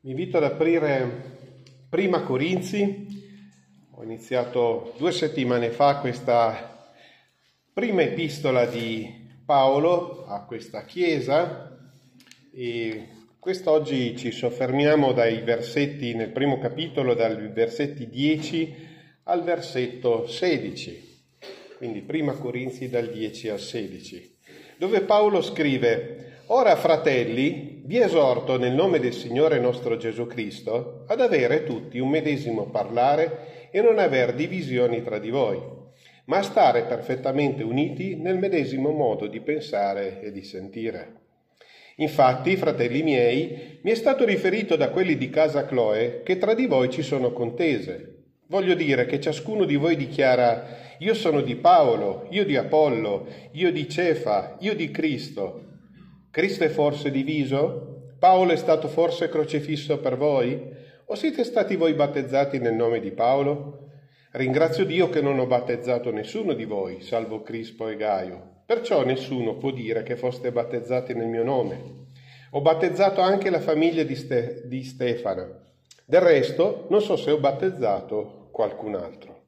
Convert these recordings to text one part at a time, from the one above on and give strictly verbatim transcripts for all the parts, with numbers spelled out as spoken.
Vi invito ad aprire Prima Corinzi. Ho iniziato due settimane fa questa prima epistola di Paolo a questa chiesa e quest'oggi ci soffermiamo dai versetti, nel primo capitolo, dai versetti dieci al versetto sedici, quindi Prima Corinzi dal dieci al sedici, dove Paolo scrive: «Ora, fratelli, vi esorto nel nome del Signore nostro Gesù Cristo ad avere tutti un medesimo parlare e non aver divisioni tra di voi, ma a stare perfettamente uniti nel medesimo modo di pensare e di sentire. Infatti, fratelli miei, mi è stato riferito da quelli di casa Cloe che tra di voi ci sono contese. Voglio dire che ciascuno di voi dichiara: io sono di Paolo, io di Apollo, io di Cefa, io di Cristo. Cristo è forse diviso? Paolo è stato forse crocifisso per voi? O siete stati voi battezzati nel nome di Paolo? Ringrazio Dio che non ho battezzato nessuno di voi, salvo Crispo e Gaio. Perciò nessuno può dire che foste battezzati nel mio nome. Ho battezzato anche la famiglia di, Ste- di Stefana. Del resto, non so se ho battezzato qualcun altro».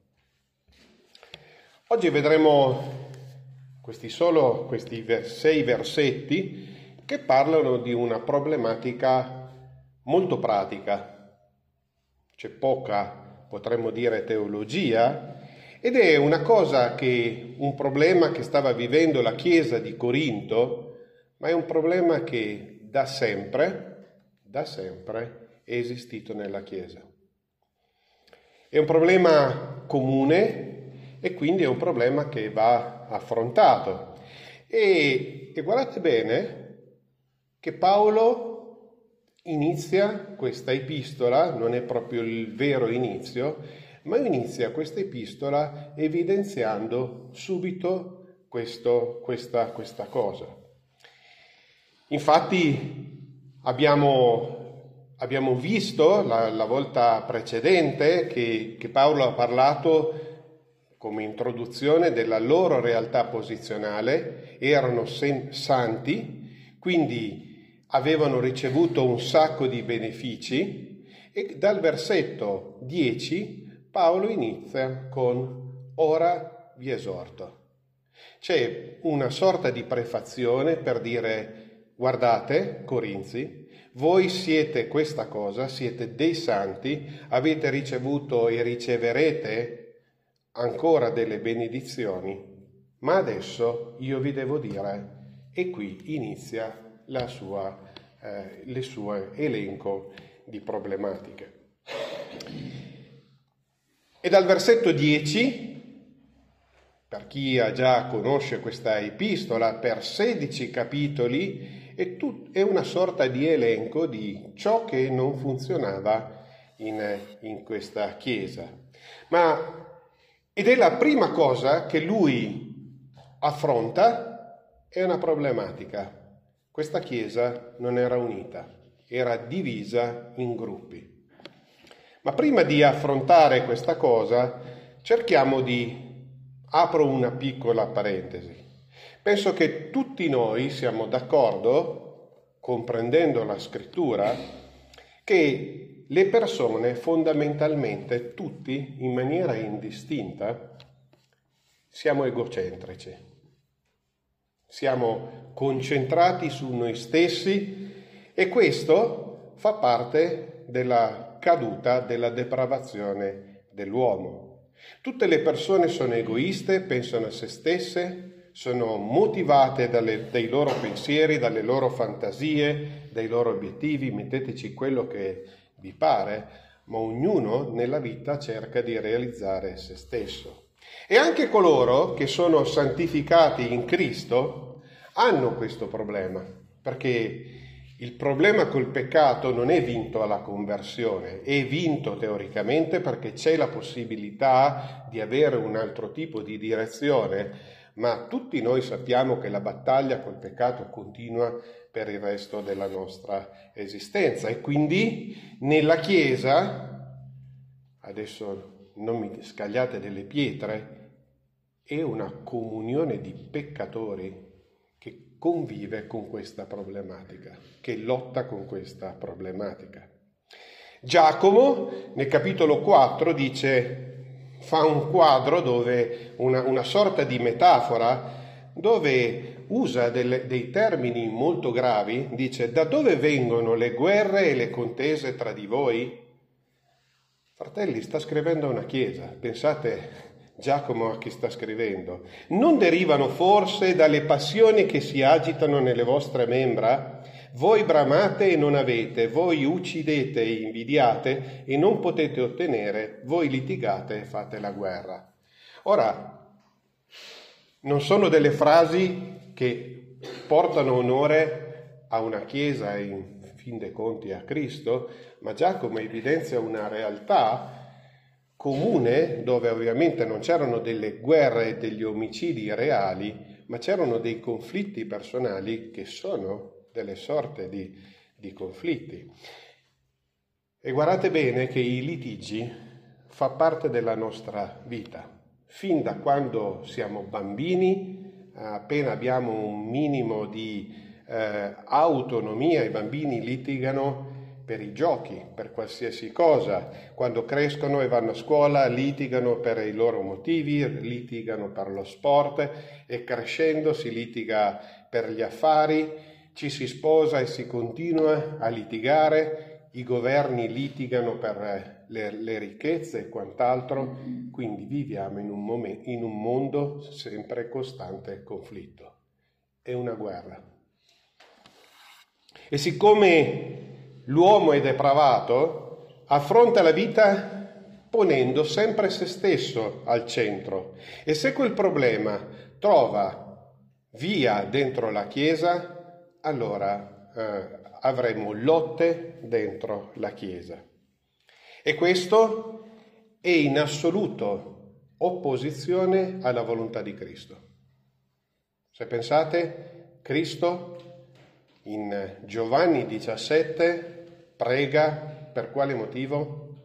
Oggi vedremo questi solo questi sei versetti che parlano di una problematica molto pratica. C'è poca, potremmo dire, teologia, ed è una cosa che, un problema che stava vivendo la Chiesa di Corinto, ma è un problema che da sempre, da sempre è esistito nella Chiesa. È un problema comune e quindi è un problema che va affrontato. E, e guardate bene che Paolo inizia questa epistola, non è proprio il vero inizio, ma inizia questa epistola evidenziando subito questo, questa, questa cosa. Infatti abbiamo, abbiamo visto la, la volta precedente che, che Paolo ha parlato come introduzione della loro realtà posizionale. Erano sen- santi, quindi avevano ricevuto un sacco di benefici, e dal versetto dieci Paolo inizia con «Ora vi esorto». C'è una sorta di prefazione per dire: guardate, Corinzi, voi siete questa cosa, siete dei santi, avete ricevuto e riceverete ancora delle benedizioni, ma adesso io vi devo dire, e qui inizia la sua, eh, le sue elenco di problematiche. E dal versetto dieci, per chi ha già conosce questa epistola, per sedici capitoli, è, tut, è una sorta di elenco di ciò che non funzionava in, in questa Chiesa. Ma Ed è la prima cosa che lui affronta, è una problematica. Questa Chiesa non era unita, era divisa in gruppi. Ma prima di affrontare questa cosa, cerchiamo di... apro una piccola parentesi. Penso che tutti noi siamo d'accordo, comprendendo la Scrittura, che le persone fondamentalmente, tutti, in maniera indistinta, siamo egocentrici. Siamo concentrati su noi stessi e questo fa parte della caduta, della depravazione dell'uomo. Tutte le persone sono egoiste, pensano a se stesse, sono motivate dalle, dai loro pensieri, dalle loro fantasie, dai loro obiettivi. Metteteci quello che vi pare, ma ognuno nella vita cerca di realizzare se stesso. E anche coloro che sono santificati in Cristo hanno questo problema, perché il problema col peccato non è vinto alla conversione, è vinto teoricamente perché c'è la possibilità di avere un altro tipo di direzione, ma tutti noi sappiamo che la battaglia col peccato continua per il resto della nostra esistenza. E quindi nella Chiesa, adesso non mi scagliate delle pietre, è una comunione di peccatori che convive con questa problematica, che lotta con questa problematica. Giacomo, nel capitolo quattro, dice, fa un quadro dove, una, una sorta di metafora, dove usa delle, dei termini molto gravi, dice, da dove vengono le guerre e le contese tra di voi? Fratelli, sta scrivendo a una chiesa, pensate Giacomo a chi sta scrivendo. Non derivano forse dalle passioni che si agitano nelle vostre membra? Voi bramate e non avete, voi uccidete e invidiate e non potete ottenere, voi litigate e fate la guerra. Ora, non sono delle frasi che portano onore a una chiesa e in fin dei conti a Cristo, ma Giacomo evidenzia una realtà comune dove ovviamente non c'erano delle guerre e degli omicidi reali, ma c'erano dei conflitti personali che sono delle sorte di, di conflitti. E guardate bene che i litigi fa parte della nostra vita. Fin da quando siamo bambini, appena abbiamo un minimo di eh, autonomia, i bambini litigano per i giochi, per qualsiasi cosa. Quando crescono e vanno a scuola litigano per i loro motivi, litigano per lo sport e crescendo si litiga per gli affari, ci si sposa e si continua a litigare, i governi litigano per le, le ricchezze e quant'altro, quindi viviamo in un, momento, in un mondo sempre costante conflitto. È una guerra. E siccome l'uomo è depravato, affronta la vita ponendo sempre se stesso al centro. E se quel problema trova via dentro la Chiesa, allora eh, avremo lotte dentro la Chiesa. E questo è in assoluto opposizione alla volontà di Cristo. Se pensate, Cristo in Giovanni diciassette prega per quale motivo?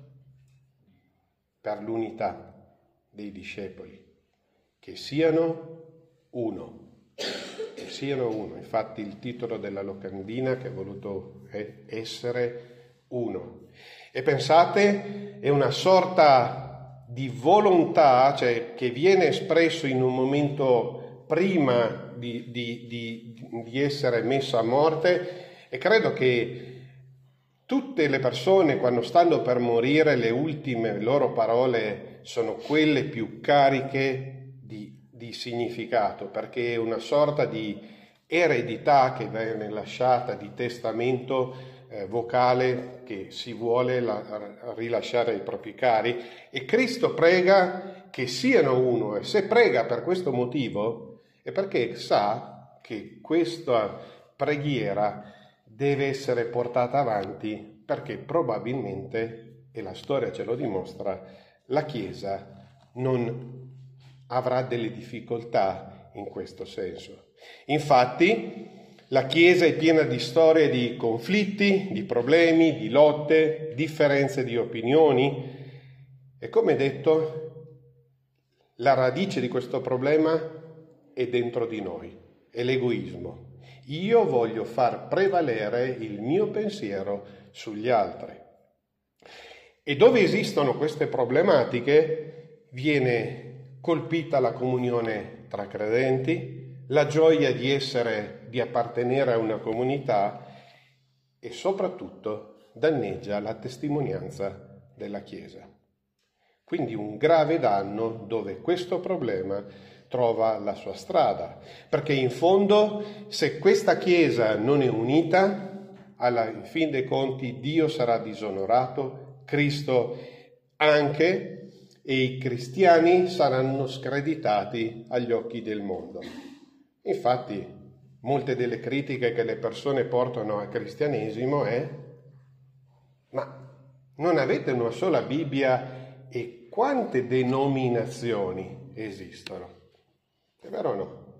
Per l'unità dei discepoli, che siano uno. Che siano uno. Infatti il titolo della locandina che ha voluto è essere uno. E pensate, è una sorta di volontà, cioè che viene espresso in un momento prima di, di, di, di essere messo a morte, e credo che tutte le persone quando stanno per morire le ultime loro parole sono quelle più cariche di di significato, perché è una sorta di eredità che viene lasciata, di testamento eh, vocale che si vuole la, rilasciare ai propri cari, e Cristo prega che siano uno, e se prega per questo motivo è perché sa che questa preghiera deve essere portata avanti, perché probabilmente, e la storia ce lo dimostra, la Chiesa non avrà delle difficoltà in questo senso. Infatti, la Chiesa è piena di storie di conflitti, di problemi, di lotte, differenze di opinioni, e come detto, la radice di questo problema è dentro di noi, è l'egoismo. Io voglio far prevalere il mio pensiero sugli altri. E dove esistono queste problematiche viene colpita la comunione tra credenti, la gioia di essere, di appartenere a una comunità, e soprattutto danneggia la testimonianza della Chiesa. Quindi un grave danno dove questo problema trova la sua strada, perché in fondo se questa Chiesa non è unita, alla in fin dei conti Dio sarà disonorato, Cristo anche, e i cristiani saranno screditati agli occhi del mondo. Infatti, molte delle critiche che le persone portano al cristianesimo è: ma non avete una sola Bibbia e quante denominazioni esistono? È vero o no?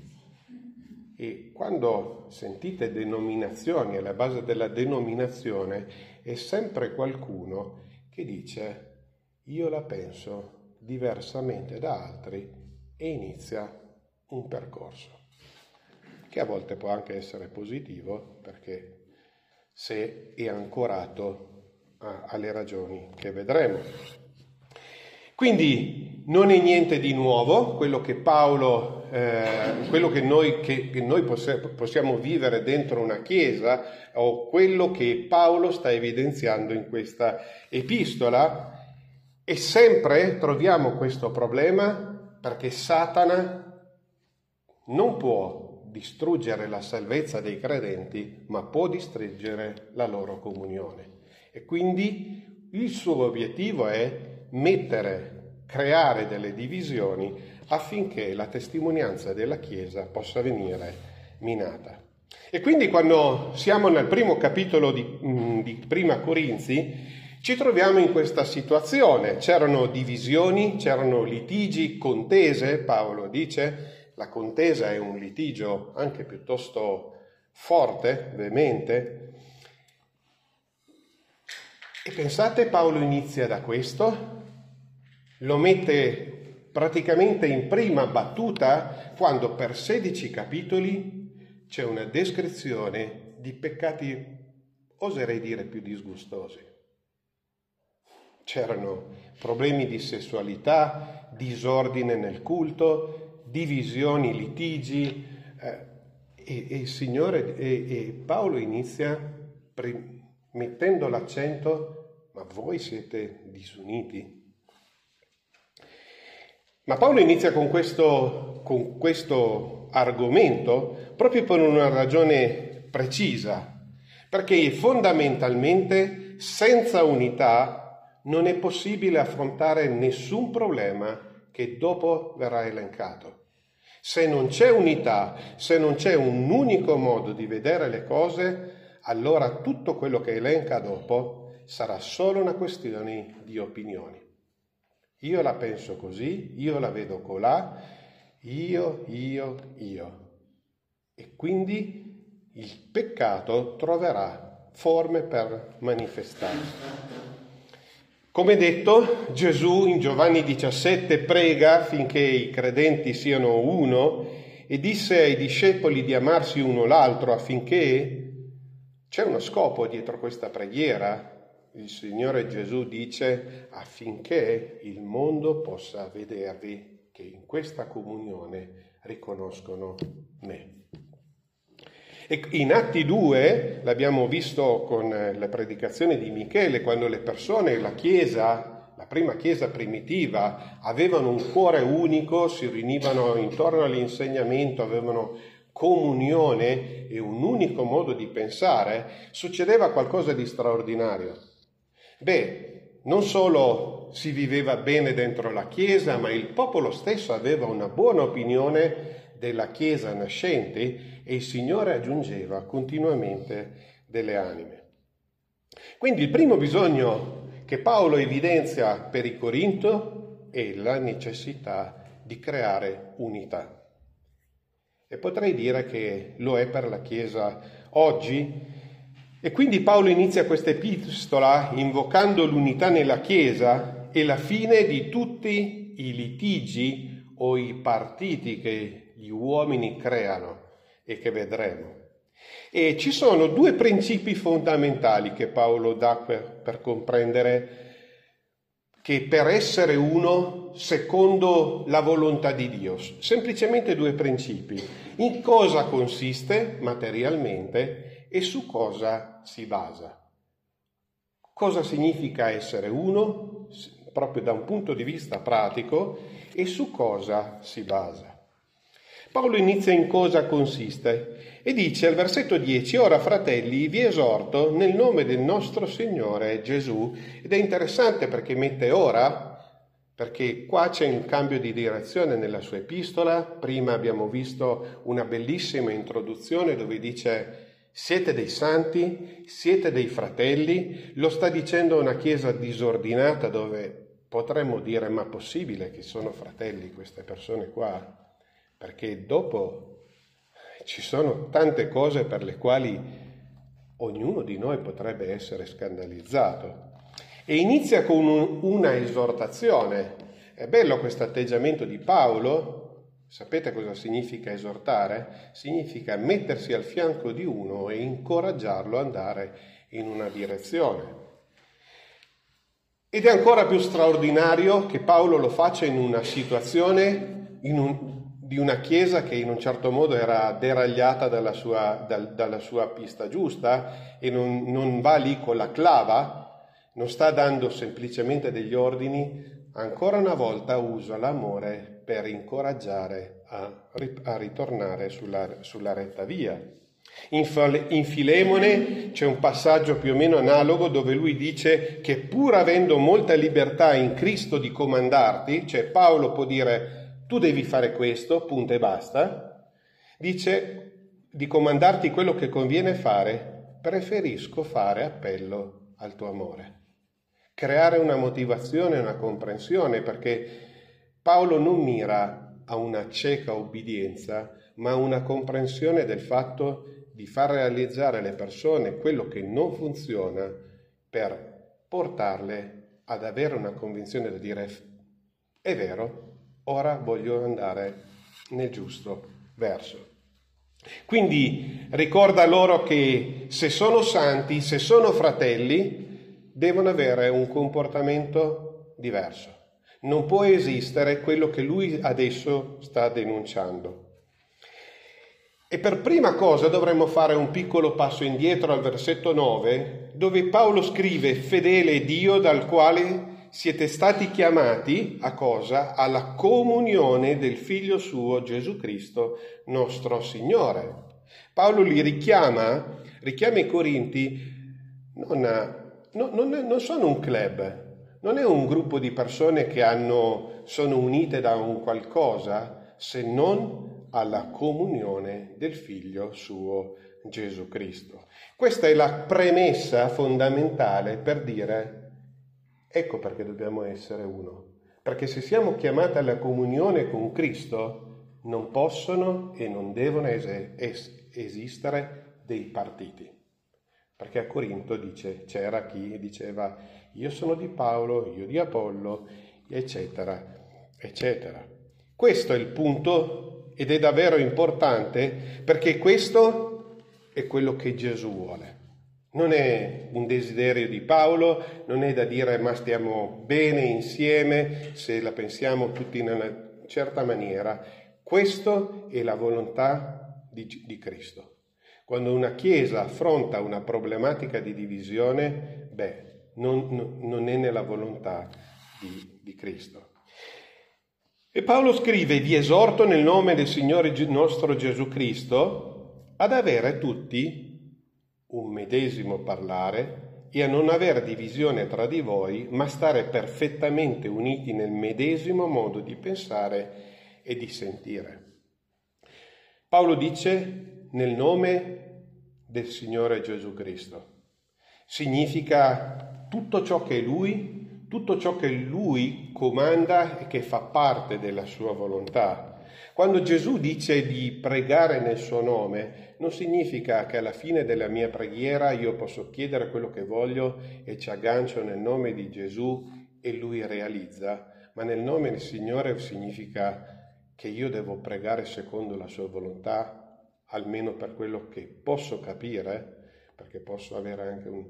E quando sentite denominazioni, alla base della denominazione è sempre qualcuno che dice: io la penso diversamente da altri, e inizia un percorso che a volte può anche essere positivo, perché se è ancorato alle ragioni che vedremo. Quindi non è niente di nuovo quello che Paolo, eh, quello che noi, che, che noi possiamo vivere dentro una chiesa, o quello che Paolo sta evidenziando in questa epistola, e sempre troviamo questo problema perché Satana non può distruggere la salvezza dei credenti, ma può distruggere la loro comunione. E quindi il suo obiettivo è mettere, creare delle divisioni affinché la testimonianza della Chiesa possa venire minata. E quindi quando siamo nel primo capitolo di, di Prima Corinzi ci troviamo in questa situazione. C'erano divisioni, c'erano litigi, contese. Paolo dice, la contesa è un litigio anche piuttosto forte, veemente. E pensate, Paolo inizia da questo, lo mette praticamente in prima battuta quando per sedici capitoli c'è una descrizione di peccati, oserei dire, più disgustosi. C'erano problemi di sessualità, disordine nel culto, divisioni, litigi, eh, e, e il Signore e, e Paolo inizia pre- mettendo l'accento: ma voi siete disuniti? Ma Paolo inizia con questo, con questo argomento proprio per una ragione precisa, perché fondamentalmente senza unità non è possibile affrontare nessun problema che dopo verrà elencato. Se non c'è unità, se non c'è un unico modo di vedere le cose, allora tutto quello che elenca dopo sarà solo una questione di opinioni. Io la penso così, io la vedo colà, io, io, io. E quindi il peccato troverà forme per manifestarsi. Come detto, Gesù in Giovanni diciassette prega finché i credenti siano uno e disse ai discepoli di amarsi uno l'altro affinché c'è uno scopo dietro questa preghiera. Il Signore Gesù dice affinché il mondo possa vedervi che in questa comunione riconoscono me. E in Atti due, l'abbiamo visto con la predicazione di Michele, quando le persone, la Chiesa, la prima Chiesa primitiva, avevano un cuore unico, si riunivano intorno all'insegnamento, avevano comunione e un unico modo di pensare, succedeva qualcosa di straordinario. Beh, non solo si viveva bene dentro la Chiesa, ma il popolo stesso aveva una buona opinione della Chiesa nascente e il Signore aggiungeva continuamente delle anime. Quindi il primo bisogno che Paolo evidenzia per i Corinto è la necessità di creare unità. E potrei dire che lo è per la Chiesa oggi. E quindi Paolo inizia questa epistola invocando l'unità nella Chiesa e la fine di tutti i litigi o i partiti che gli uomini creano e che vedremo. E ci sono due principi fondamentali che Paolo dà per, per comprendere che per essere uno secondo la volontà di Dio, semplicemente due principi: in cosa consiste materialmente e su cosa si basa. Cosa significa essere uno, proprio da un punto di vista pratico, e su cosa si basa. Paolo inizia in cosa consiste e dice al versetto dieci: ora fratelli vi esorto nel nome del nostro Signore Gesù. Ed è interessante perché mette ora, perché qua c'è un cambio di direzione nella sua epistola. Prima abbiamo visto una bellissima introduzione dove dice siete dei santi, siete dei fratelli. Lo sta dicendo a una chiesa disordinata dove potremmo dire ma possibile che sono fratelli queste persone qua? Perché dopo ci sono tante cose per le quali ognuno di noi potrebbe essere scandalizzato. E inizia con un, una esortazione. È bello questo atteggiamento di Paolo. Sapete cosa significa esortare? Significa mettersi al fianco di uno e incoraggiarlo ad andare in una direzione. Ed è ancora più straordinario che Paolo lo faccia in una situazione in un, di una chiesa che in un certo modo era deragliata dalla sua, dal, dalla sua pista giusta e non, non va lì con la clava, non sta dando semplicemente degli ordini, ancora una volta usa l'amore per incoraggiare a, a ritornare sulla, sulla retta via. In Filemone c'è un passaggio più o meno analogo dove lui dice che pur avendo molta libertà in Cristo di comandarti, cioè Paolo può dire tu devi fare questo, punto e basta, dice di comandarti quello che conviene fare, preferisco fare appello al tuo amore. Creare una motivazione, una comprensione, perché Paolo non mira a una cieca obbedienza, ma a una comprensione del fatto di far realizzare alle persone quello che non funziona per portarle ad avere una convinzione da dire è vero, ora voglio andare nel giusto verso. Quindi ricorda loro che se sono santi, se sono fratelli, devono avere un comportamento diverso. Non può esistere quello che lui adesso sta denunciando. E per prima cosa dovremmo fare un piccolo passo indietro al versetto nove, dove Paolo scrive: fedele Dio dal quale siete stati chiamati a cosa? Alla comunione del Figlio suo Gesù Cristo, nostro Signore. Paolo li richiama, richiama i Corinti, non, a, no, non, è, non sono un club, non è un gruppo di persone che hanno, sono unite da un qualcosa, se non alla comunione del Figlio suo Gesù Cristo. Questa è la premessa fondamentale per dire ecco perché dobbiamo essere uno, perché se siamo chiamati alla comunione con Cristo non possono e non devono es- es- esistere dei partiti, perché a Corinto dice, c'era chi diceva io sono di Paolo, io di Apollo, eccetera, eccetera. Questo è il punto. Ed è davvero importante perché questo è quello che Gesù vuole. Non è un desiderio di Paolo, non è da dire ma stiamo bene insieme se la pensiamo tutti in una certa maniera. Questo è la volontà di, di Cristo. Quando una Chiesa affronta una problematica di divisione, beh, non, non è nella volontà di, di Cristo. E Paolo scrive: vi esorto nel nome del Signore nostro Gesù Cristo ad avere tutti un medesimo parlare e a non avere divisione tra di voi, ma stare perfettamente uniti nel medesimo modo di pensare e di sentire. Paolo dice nel nome del Signore Gesù Cristo. Significa tutto ciò che è Lui, tutto ciò che Lui comanda e che fa parte della sua volontà. Quando Gesù dice di pregare nel suo nome, non significa che alla fine della mia preghiera io posso chiedere quello che voglio e ci aggancio nel nome di Gesù e Lui realizza, ma nel nome del Signore significa che io devo pregare secondo la sua volontà, almeno per quello che posso capire, perché posso avere anche un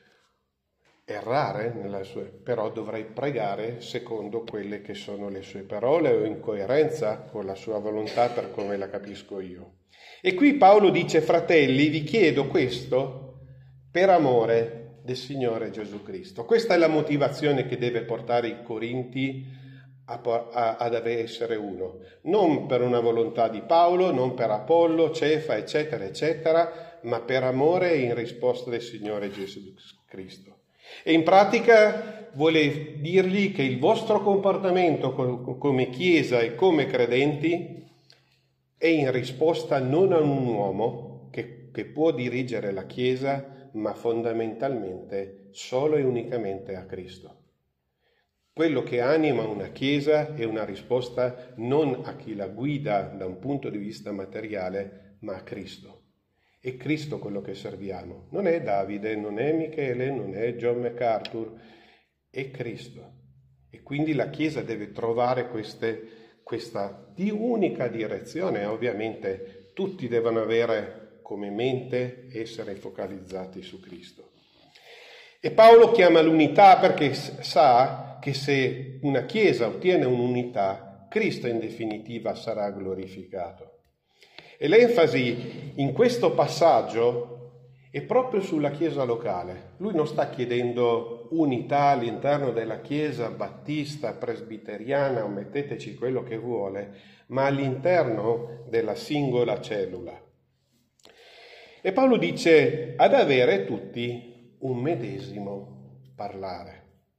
errare nella sua, però dovrei pregare secondo quelle che sono le sue parole o in coerenza con la sua volontà per come la capisco io. E qui Paolo dice: fratelli, vi chiedo questo per amore del Signore Gesù Cristo. Questa è la motivazione che deve portare i Corinti a, a, ad essere uno, non per una volontà di Paolo, non per Apollo, Cefa, eccetera, eccetera, ma per amore e in risposta del Signore Gesù Cristo. E in pratica vuole dirgli che il vostro comportamento come Chiesa e come credenti è in risposta non a un uomo che, che può dirigere la Chiesa, ma fondamentalmente solo e unicamente a Cristo. Quello che anima una Chiesa è una risposta non a chi la guida da un punto di vista materiale, ma a Cristo. È Cristo quello che serviamo, non è Davide, non è Michele, non è John MacArthur, è Cristo. E quindi la Chiesa deve trovare queste, questa di unica direzione. Ovviamente tutti devono avere come mente essere focalizzati su Cristo. E Paolo chiama l'unità perché sa che se una Chiesa ottiene un'unità, Cristo in definitiva sarà glorificato. E l'enfasi in questo passaggio è proprio sulla Chiesa locale. Lui non sta chiedendo unità all'interno della Chiesa battista, presbiteriana, o metteteci quello che vuole, ma all'interno della singola cellula. E Paolo dice ad avere tutti un medesimo parlare.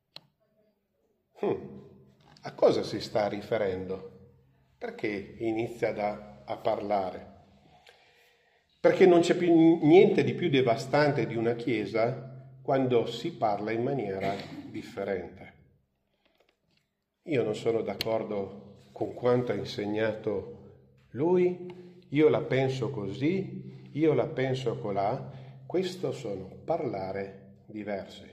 Hmm. A cosa si sta riferendo? Perché inizia da, a parlare? Perché non c'è più niente di più devastante di una Chiesa quando si parla in maniera differente. Io non sono d'accordo con quanto ha insegnato lui, io la penso così, io la penso colà. Questo sono parlare diversi.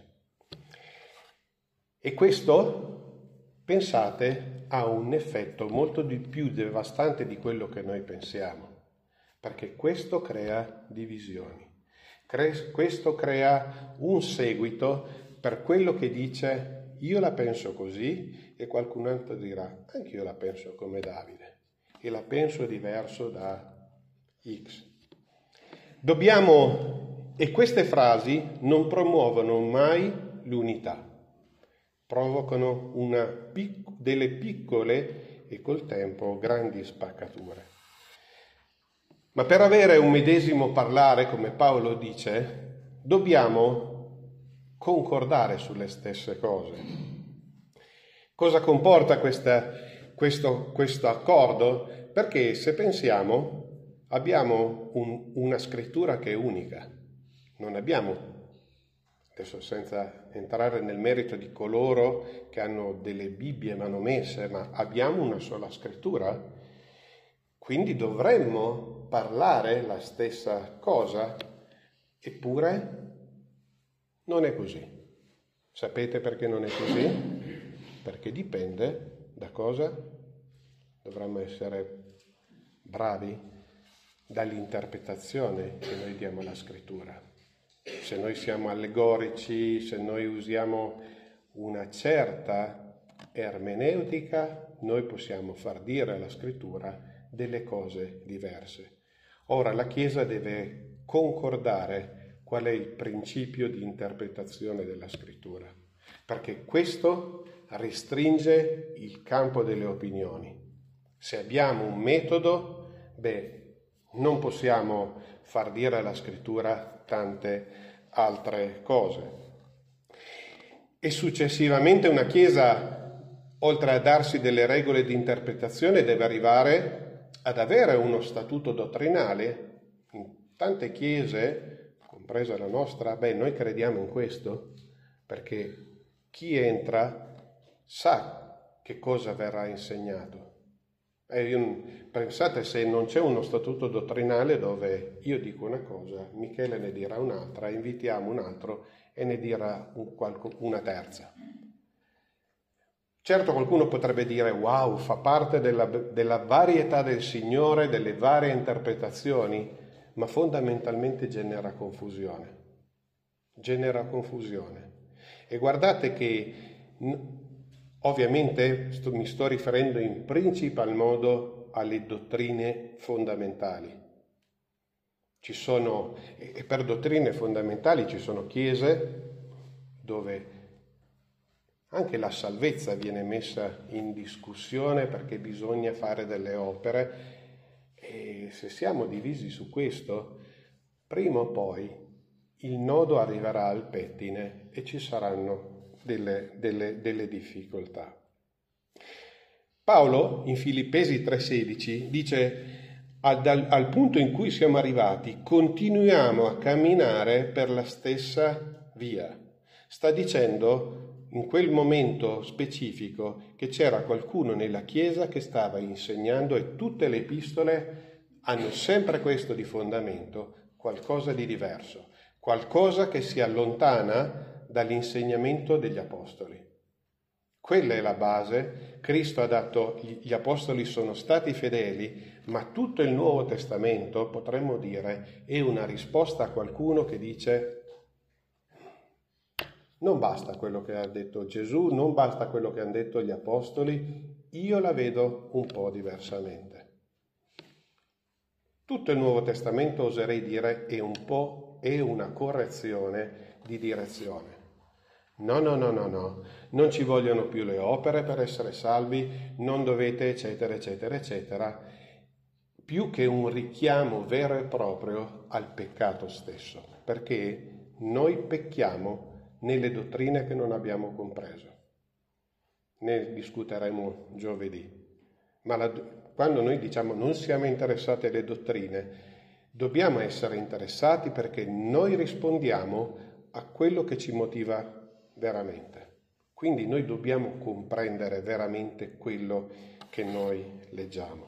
E questo, pensate, ha un effetto molto di più devastante di quello che noi pensiamo, perché questo crea divisioni. Cre- questo crea un seguito per quello che dice io la penso così e qualcun altro dirà anche io la penso come Davide e la penso diverso da X. Dobbiamo... E queste frasi non promuovono mai l'unità, provocano una pic- delle piccole e col tempo grandi spaccature. Ma per avere un medesimo parlare, come Paolo dice, dobbiamo concordare sulle stesse cose. Cosa comporta questa, questo, questo accordo? Perché se pensiamo abbiamo un, una scrittura che è unica. Non abbiamo, adesso senza entrare nel merito di coloro che hanno delle Bibbie manomesse, ma abbiamo una sola scrittura, quindi dovremmo parlare la stessa cosa, eppure non è così. Sapete perché non è così? Perché dipende da cosa? Dovremmo essere bravi dall'interpretazione che noi diamo alla scrittura. Se noi siamo allegorici, se noi usiamo una certa ermeneutica, noi possiamo far dire alla scrittura delle cose diverse. Ora la Chiesa deve concordare qual è il principio di interpretazione della scrittura, perché questo restringe il campo delle opinioni. Se abbiamo un metodo, beh, non possiamo far dire alla scrittura tante altre cose. E successivamente una Chiesa, oltre a darsi delle regole di interpretazione, deve arrivare ad avere uno statuto dottrinale. In tante Chiese, compresa la nostra, beh, noi crediamo in questo, perché chi entra sa che cosa verrà insegnato. E io, pensate se non c'è uno statuto dottrinale dove io dico una cosa, Michele ne dirà un'altra, invitiamo un altro e ne dirà un, qualco, una terza. Certo qualcuno potrebbe dire wow, fa parte della, della varietà del Signore, delle varie interpretazioni, ma fondamentalmente genera confusione. Genera confusione. E guardate che... Ovviamente sto, mi sto riferendo in principal modo alle dottrine fondamentali. Ci sono, e per dottrine fondamentali ci sono chiese dove anche la salvezza viene messa in discussione perché bisogna fare delle opere e se siamo divisi su questo, prima o poi il nodo arriverà al pettine e ci saranno Delle, delle, delle difficoltà. Paolo in Filippesi tre sedici dice al, al punto in cui siamo arrivati continuiamo a camminare per la stessa via. Sta dicendo in quel momento specifico che c'era qualcuno nella Chiesa che stava insegnando e tutte le epistole hanno sempre questo di fondamento, qualcosa di diverso, qualcosa che si allontana dall'insegnamento degli apostoli. Quella è la base. Cristo ha dato, gli apostoli sono stati fedeli, ma tutto il Nuovo Testamento, potremmo dire, è una risposta a qualcuno che dice Non basta quello che ha detto Gesù, non basta quello che hanno detto gli apostoli, io la vedo un po' diversamente. Tutto il Nuovo Testamento, oserei dire, è un po' è una correzione di direzione. No, no, no, no, no, non ci vogliono più le opere per essere salvi, non dovete, eccetera, eccetera, eccetera, più che un richiamo vero e proprio al peccato stesso, perché noi pecchiamo nelle dottrine che non abbiamo compreso. Ne discuteremo giovedì. Ma la, quando noi diciamo non siamo interessati alle dottrine, dobbiamo essere interessati perché noi rispondiamo a quello che ci motiva veramente. Quindi noi dobbiamo comprendere veramente quello che noi leggiamo.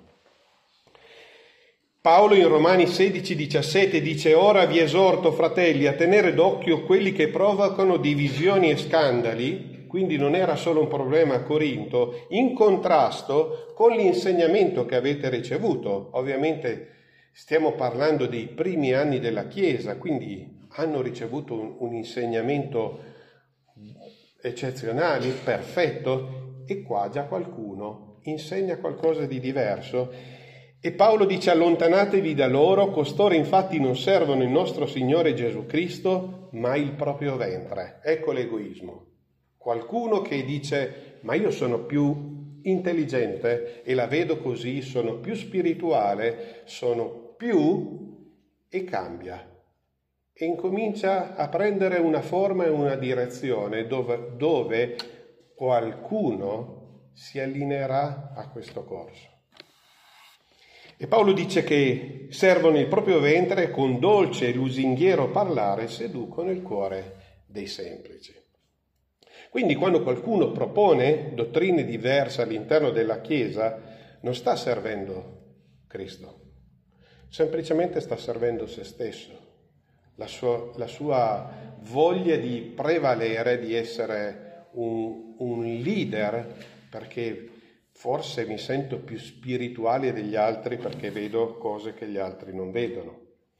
Paolo in Romani sedici diciassette dice: ora vi esorto, fratelli, a tenere d'occhio quelli che provocano divisioni e scandali, quindi non era solo un problema a Corinto, in contrasto con l'insegnamento che avete ricevuto. Ovviamente stiamo parlando dei primi anni della Chiesa, quindi hanno ricevuto un, un insegnamento eccezionale, perfetto, e qua già qualcuno insegna qualcosa di diverso. E Paolo dice: allontanatevi da loro, costoro infatti non servono il nostro Signore Gesù Cristo, ma il proprio ventre. Ecco l'egoismo. Qualcuno che dice: ma io sono più intelligente e la vedo così, sono più spirituale, sono più, e cambia. E incomincia a prendere una forma e una direzione dove, dove qualcuno si allineerà a questo corso. E Paolo dice che servono il proprio ventre e con dolce e lusinghiero parlare seducono il cuore dei semplici. Quindi quando qualcuno propone dottrine diverse all'interno della Chiesa, non sta servendo Cristo, semplicemente sta servendo se stesso, la sua, la sua voglia di prevalere, di essere un, un leader, perché forse mi sento più spirituale degli altri perché vedo cose che gli altri non vedono.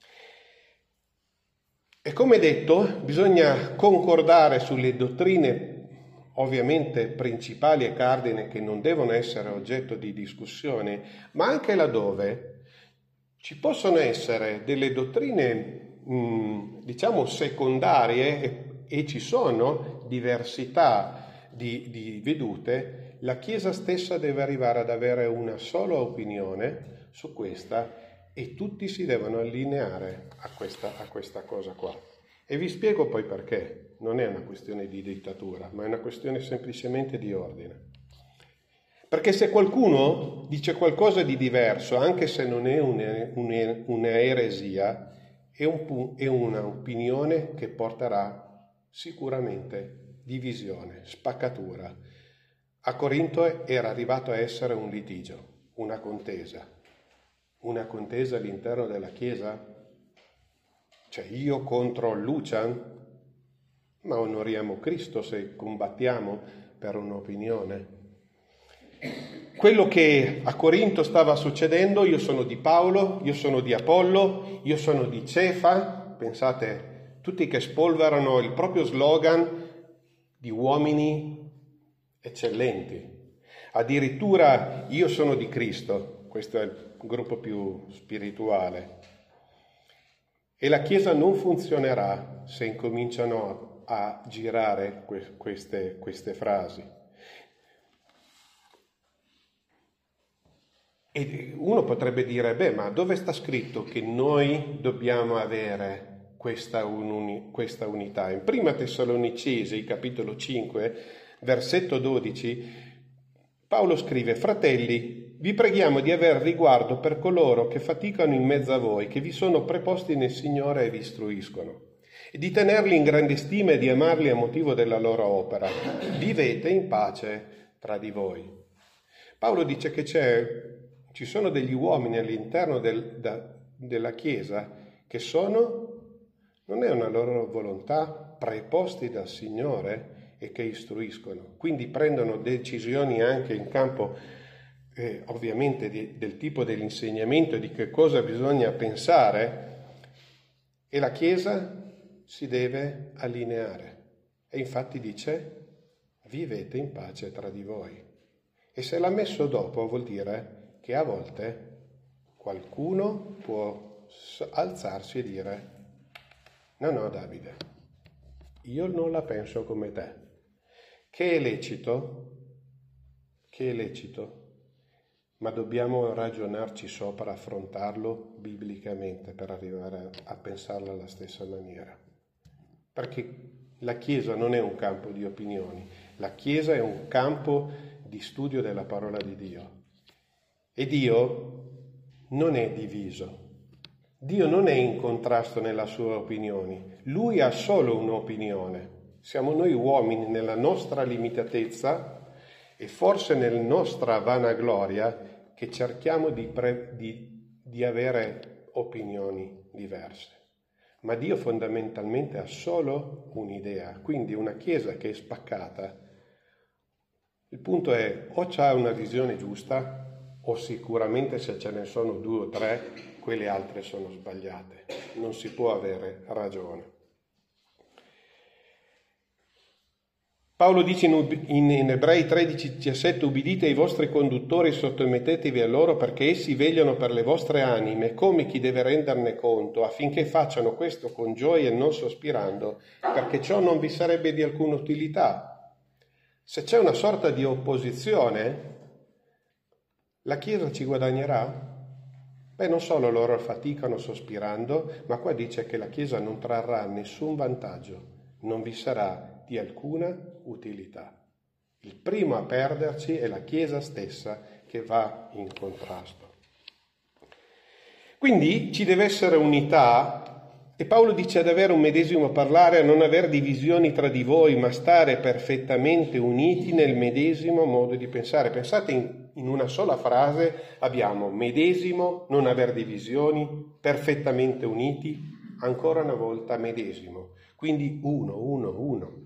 E come detto, bisogna concordare sulle dottrine ovviamente principali e cardine che non devono essere oggetto di discussione, ma anche laddove ci possono essere delle dottrine, mh, diciamo, secondarie e, e ci sono diversità di, di vedute. La Chiesa stessa deve arrivare ad avere una sola opinione su questa e tutti si devono allineare a questa, a questa cosa qua. E vi spiego poi perché. Non è una questione di dittatura, ma è una questione semplicemente di ordine. Perché se qualcuno dice qualcosa di diverso, anche se non è un'eresia, è, un, è un'opinione che porterà sicuramente divisione, spaccatura. A Corinto era arrivato a essere un litigio, una contesa. Una contesa all'interno della Chiesa? Cioè io contro Lucian? Ma onoriamo Cristo se combattiamo per un'opinione. Quello che a Corinto stava succedendo, io sono di Paolo, io sono di Apollo, io sono di Cefa, pensate, tutti che spolverano il proprio slogan di uomini eccellenti. Addirittura io sono di Cristo, questo è il gruppo più spirituale. E la Chiesa non funzionerà se incominciano a, a girare que- queste, queste frasi. E uno potrebbe dire, beh, ma dove sta scritto che noi dobbiamo avere questa, uni- questa unità? In Prima Tessalonicesi, capitolo cinque, versetto dodici, Paolo scrive: fratelli, vi preghiamo di aver riguardo per coloro che faticano in mezzo a voi, che vi sono preposti nel Signore e vi istruiscono, e di tenerli in grande stima e di amarli a motivo della loro opera. Vivete in pace tra di voi. Paolo dice che c'è, ci sono degli uomini all'interno del, da, della Chiesa che sono, non è una loro volontà, preposti dal Signore e che istruiscono. Quindi prendono decisioni anche in campo eh, ovviamente di, del tipo dell'insegnamento, di che cosa bisogna pensare, e la Chiesa si deve allineare. E infatti dice, vivete in pace tra di voi. E se l'ha messo dopo vuol dire che a volte qualcuno può alzarsi e dire, no, no Davide, io non la penso come te. Che è lecito, che è lecito, ma dobbiamo ragionarci sopra, affrontarlo biblicamente per arrivare a pensarla alla stessa maniera. Perché la Chiesa non è un campo di opinioni, la Chiesa è un campo di studio della parola di Dio. E Dio non è diviso, Dio non è in contrasto nelle sue opinioni, Lui ha solo un'opinione. Siamo noi uomini nella nostra limitatezza e forse nella nostra vanagloria che cerchiamo di, pre- di, di avere opinioni diverse. Ma Dio fondamentalmente ha solo un'idea, quindi una Chiesa che è spaccata. Il punto è o c'ha una visione giusta o sicuramente se ce ne sono due o tre, quelle altre sono sbagliate. Non si può avere ragione. Paolo dice in, in, in Ebrei tredici diciassette, ubbidite ai vostri conduttori, sottomettetevi a loro perché essi vegliano per le vostre anime come chi deve renderne conto, affinché facciano questo con gioia e non sospirando, perché ciò non vi sarebbe di alcuna utilità. Se c'è una sorta di opposizione, la Chiesa ci guadagnerà? Beh, non solo loro faticano sospirando, ma qua dice che la Chiesa non trarrà nessun vantaggio, non vi sarà di alcuna utilità. Il primo a perderci è la Chiesa stessa che va in contrasto. Quindi ci deve essere unità e Paolo dice ad avere un medesimo parlare, a non aver divisioni tra di voi, ma stare perfettamente uniti nel medesimo modo di pensare. Pensate in, in una sola frase abbiamo medesimo, non aver divisioni, perfettamente uniti, ancora una volta medesimo. Quindi uno, uno, uno.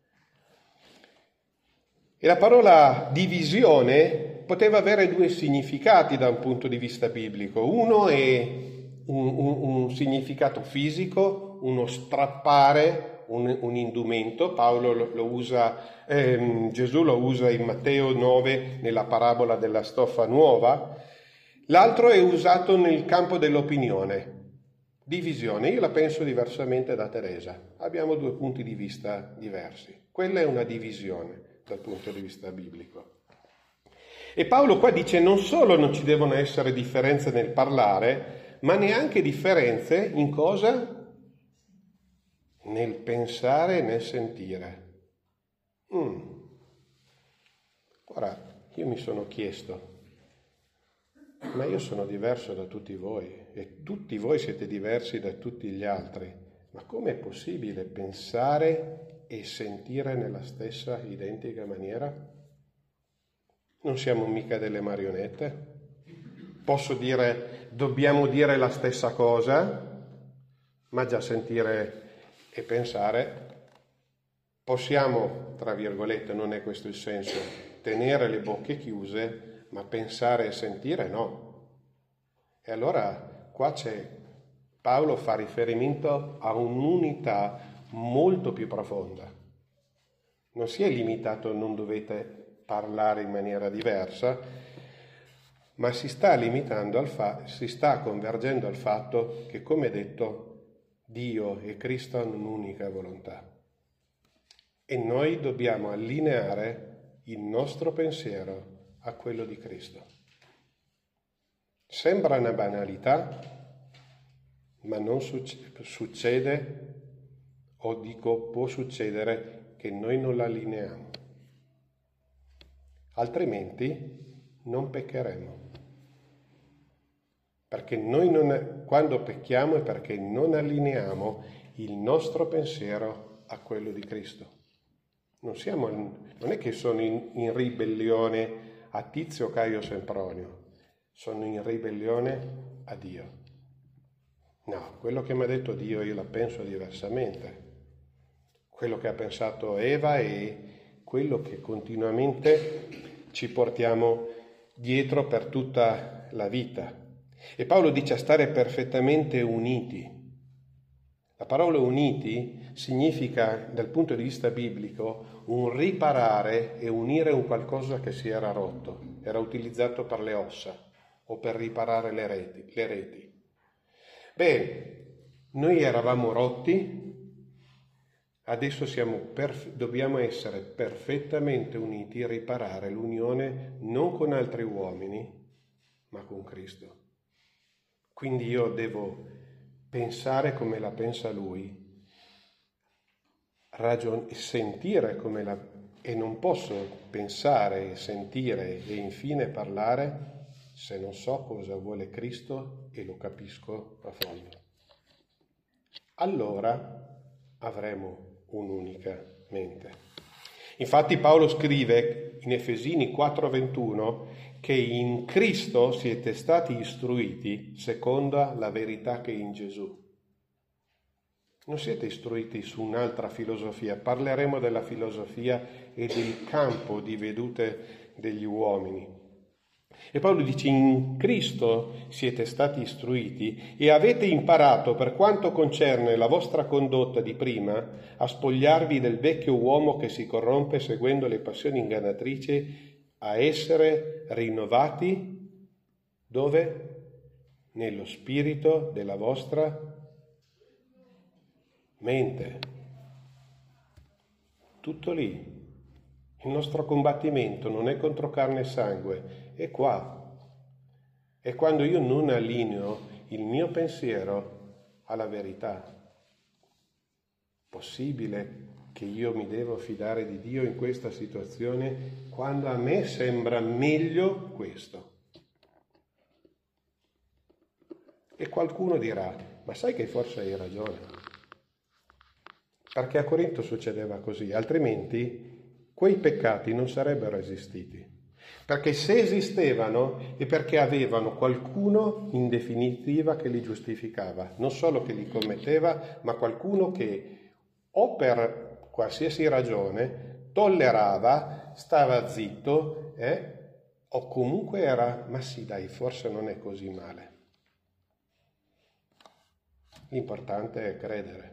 E la parola divisione poteva avere due significati da un punto di vista biblico. Uno è un, un, un significato fisico, uno strappare un, un indumento. Paolo lo, lo usa, ehm, Gesù lo usa in Matteo nove nella parabola della stoffa nuova. L'altro è usato nel campo dell'opinione. Divisione, io la penso diversamente da Teresa. Abbiamo due punti di vista diversi. Quella è una divisione dal punto di vista biblico. E Paolo qua dice non solo non ci devono essere differenze nel parlare, ma neanche differenze in cosa? Nel pensare e nel sentire. Mm. Ora, io mi sono chiesto, ma io sono diverso da tutti voi e tutti voi siete diversi da tutti gli altri, ma com'è possibile pensare e sentire nella stessa identica maniera? Non siamo mica delle marionette. Posso dire, dobbiamo dire la stessa cosa, ma già sentire e pensare. Possiamo, tra virgolette, non è questo il senso, tenere le bocche chiuse, ma pensare e sentire no. E allora qua c'è, Paolo fa riferimento a un'unità molto più profonda. Non si è limitato, non dovete parlare in maniera diversa, ma si sta limitando al fa- si sta convergendo al fatto che, come detto, Dio e Cristo hanno un'unica volontà. E noi dobbiamo allineare il nostro pensiero a quello di Cristo. Sembra una banalità, ma non succede, o dico può succedere, che noi non l'allineiamo. Altrimenti non peccheremo. Perché noi non, quando pecchiamo è perché non allineiamo il nostro pensiero a quello di Cristo. Non siamo, non è che sono in, in ribellione a Tizio, Caio, Sempronio, sono in ribellione a Dio. No, quello che mi ha detto Dio io la penso diversamente. Quello che ha pensato Eva è quello che continuamente ci portiamo dietro per tutta la vita. E Paolo dice a stare perfettamente uniti. La parola uniti significa, dal punto di vista biblico, un riparare e unire un qualcosa che si era rotto. Era utilizzato per le ossa o per riparare le reti. Le reti. Bene, noi eravamo rotti, adesso siamo perf- dobbiamo essere perfettamente uniti e riparare l'unione non con altri uomini, ma con Cristo. Quindi io devo pensare come la pensa Lui, ragion- sentire come la... e non posso pensare, sentire e infine parlare se non so cosa vuole Cristo e lo capisco a fondo. Allora avremo un'unica mente. Infatti Paolo scrive in Efesini quattro ventuno che in Cristo siete stati istruiti secondo la verità che è in Gesù. Non siete istruiti su un'altra filosofia, parleremo della filosofia e del campo di vedute degli uomini. E Paolo dice: in Cristo siete stati istruiti e avete imparato, per quanto concerne la vostra condotta di prima, a spogliarvi del vecchio uomo che si corrompe seguendo le passioni ingannatrici, a essere rinnovati dove? Nello spirito della vostra mente. Tutto lì. Il nostro combattimento non è contro carne e sangue, è qua. È quando io non allineo il mio pensiero alla verità. Possibile che io mi devo fidare di Dio in questa situazione quando a me sembra meglio questo? E qualcuno dirà: ma sai che forse hai ragione? Perché a Corinto succedeva così, altrimenti quei peccati non sarebbero esistiti. Perché se esistevano è perché avevano qualcuno in definitiva che li giustificava, non solo che li commetteva, ma qualcuno che o per qualsiasi ragione tollerava, stava zitto, eh, o comunque era: ma sì dai, forse non è così male. L'importante è credere.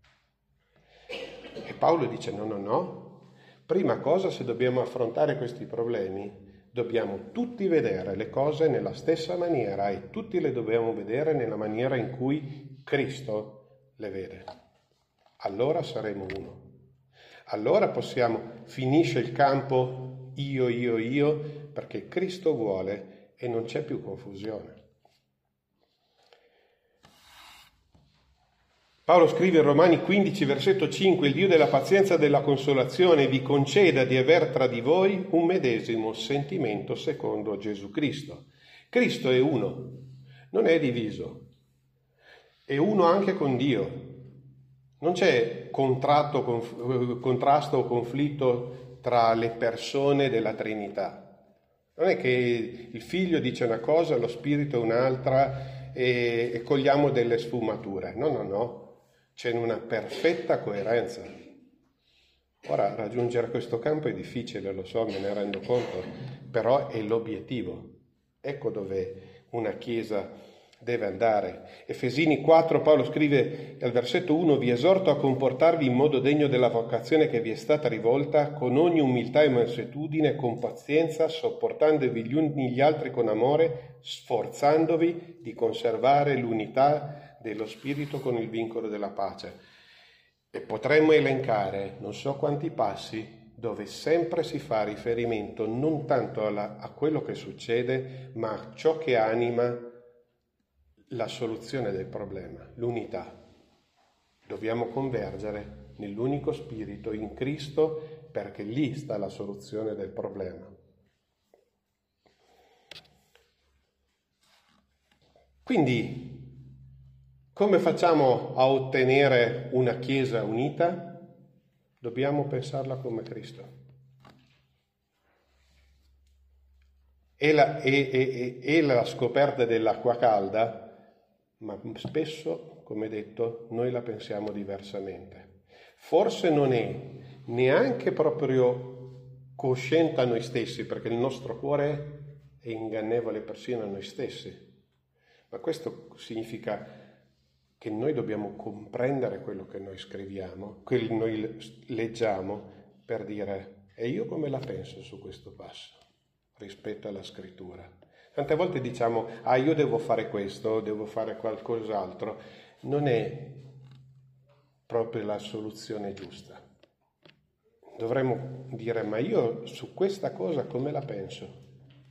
E Paolo dice: no, no, no. Prima cosa, se dobbiamo affrontare questi problemi, dobbiamo tutti vedere le cose nella stessa maniera e tutti le dobbiamo vedere nella maniera in cui Cristo le vede. Allora saremo uno. Allora possiamo, finisce il campo io, io, io, perché Cristo vuole e non c'è più confusione. Paolo scrive in Romani quindici, versetto cinque: il Dio della pazienza e della consolazione vi conceda di aver tra di voi un medesimo sentimento secondo Gesù Cristo. Cristo è uno, non è diviso, è uno anche con Dio. Non c'è contratto, conf- contrasto o conflitto tra le persone della Trinità. Non è che il Figlio dice una cosa, lo Spirito un'altra e, e cogliamo delle sfumature. No, no, no. C'è una perfetta coerenza. Ora, raggiungere questo campo è difficile, lo so, me ne rendo conto, però è l'obiettivo. Ecco dove una Chiesa deve andare. Efesini quattro, Paolo scrive al versetto uno: vi esorto a comportarvi in modo degno della vocazione che vi è stata rivolta, con ogni umiltà e mansuetudine, con pazienza, sopportandovi gli uni gli altri con amore, sforzandovi di conservare l'unità dello spirito con il vincolo della pace. E potremmo elencare non so quanti passi dove sempre si fa riferimento non tanto alla, a quello che succede, ma a ciò che anima la soluzione del problema, l'unità. Dobbiamo convergere nell'unico spirito, in Cristo, perché lì sta la soluzione del problema. Quindi, come facciamo a ottenere una Chiesa unita? Dobbiamo pensarla come Cristo. E la, e, e, e la scoperta dell'acqua calda, ma spesso, come detto, noi la pensiamo diversamente. Forse non è neanche proprio cosciente a noi stessi, perché il nostro cuore è ingannevole persino a noi stessi. Ma questo significa che noi dobbiamo comprendere quello che noi scriviamo, quello che noi leggiamo, per dire, e io come la penso su questo passo rispetto alla scrittura? Tante volte diciamo, ah, io devo fare questo, devo fare qualcos'altro. Non è proprio la soluzione giusta. Dovremmo dire, ma io su questa cosa come la penso?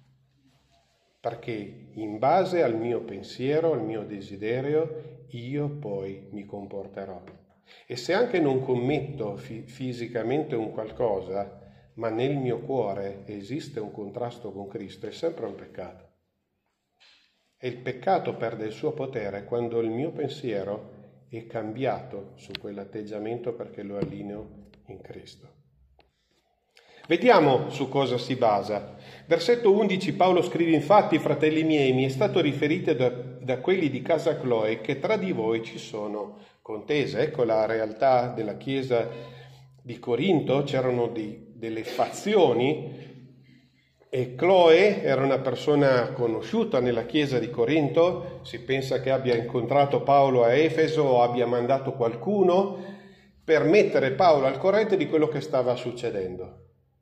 Perché in base al mio pensiero, al mio desiderio, io poi mi comporterò. E se anche non commetto fi- fisicamente un qualcosa, ma nel mio cuore esiste un contrasto con Cristo, è sempre un peccato. E il peccato perde il suo potere quando il mio pensiero è cambiato su quell'atteggiamento perché lo allineo in Cristo. Vediamo su cosa si basa. Versetto undici, Paolo scrive: infatti, fratelli miei, mi è stato riferito da, da quelli di casa Cloe che tra di voi ci sono contese. Ecco la realtà della chiesa di Corinto, c'erano di, delle fazioni, e Cloe era una persona conosciuta nella chiesa di Corinto. Si pensa che abbia incontrato Paolo a Efeso o abbia mandato qualcuno per mettere Paolo al corrente di quello che stava succedendo.